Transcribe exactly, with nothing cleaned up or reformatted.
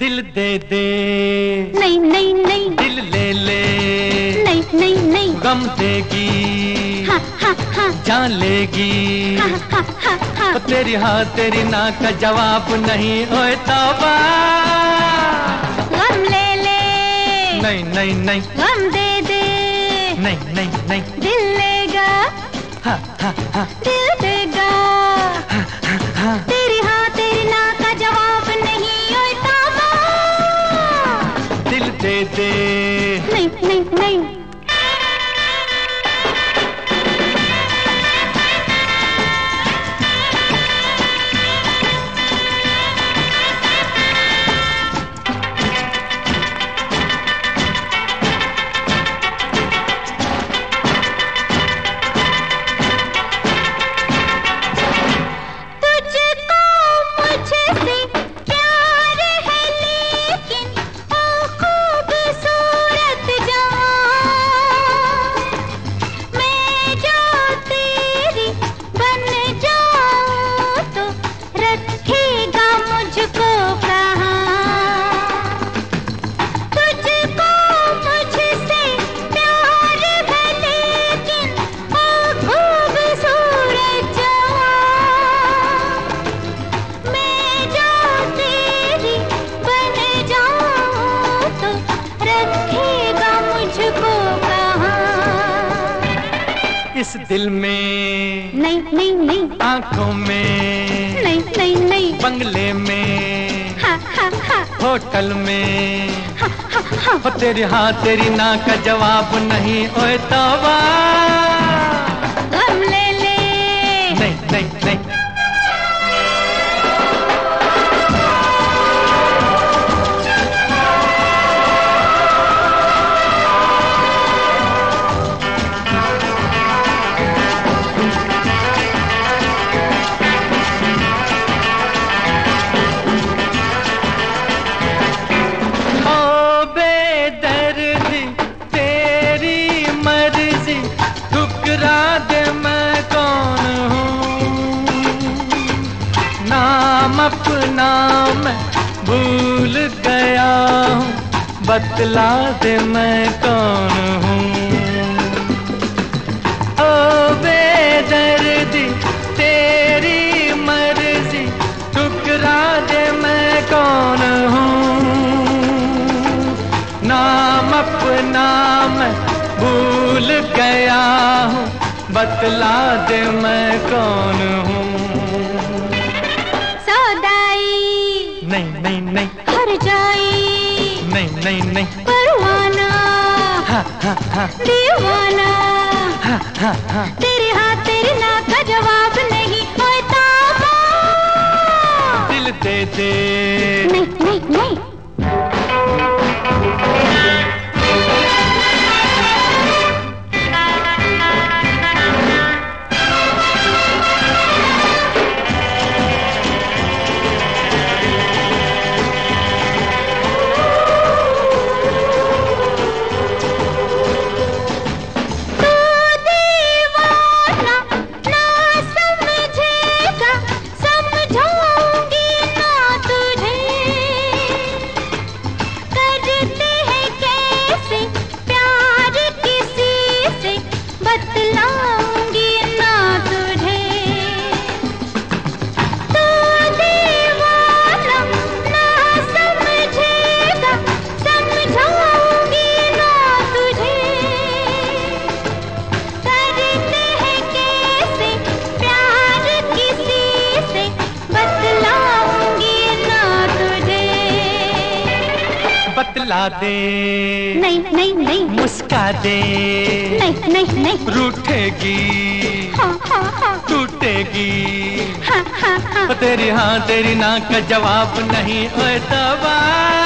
दिल दे दे, नहीं नहीं नहीं, दिल ले ले, नहीं नहीं नहीं, गम देगी, हा हा हा, जान लेगी, हा हा हा हा, तो तेरी हाँ तेरी ना का जवाब नहीं। ओए तौबा, गम ले ले, नहीं नहीं नहीं, गम दे दे, नहीं नहीं नहीं, दिल लेगा, हा हा हा, दिल देगा, हा हा हा, तेरी हाँ तेरी ना का जवाब नहीं। ओए तौबा, दिल दे दे, नहीं नहीं नहीं, इस दिल में, नहीं नहीं नहीं, आंखों में, नहीं नहीं नहीं, बंगले में, हा हा हा, होटल में, हा हा हा, हो तेरी हाँ तेरी ना का जवाब नहीं। ओए तौबा, गम ले ले, नहीं नहीं नहीं, अपना मैं भूल गया हूँ, बतला दे मैं कौन हूँ। ओ बेदर्दी तेरी मर्जी, ठुकरा दे मैं कौन हूँ। नाम अपना मैं भूल गया हूँ, बतला दे मैं कौन हूँ। नहीं नहीं नहीं, हर जाई, नहीं नहीं नहीं, परवाना, हा हा हा, दीवाना, हा हा हा, तेरे हाँ तेरी ना का जवाब नहीं। ओए तौबा, दिल दे दे, नहीं नहीं नहीं, बतला दे, नहीं नहीं नहीं, मुस्का दे, नहीं नहीं नहीं, रूठेगी, हाँ हाँ हाँ, टूटेगी, हाँ हाँ हाँ, तेरी हाँ तेरी ना का जवाब नहीं। ओए तौबा।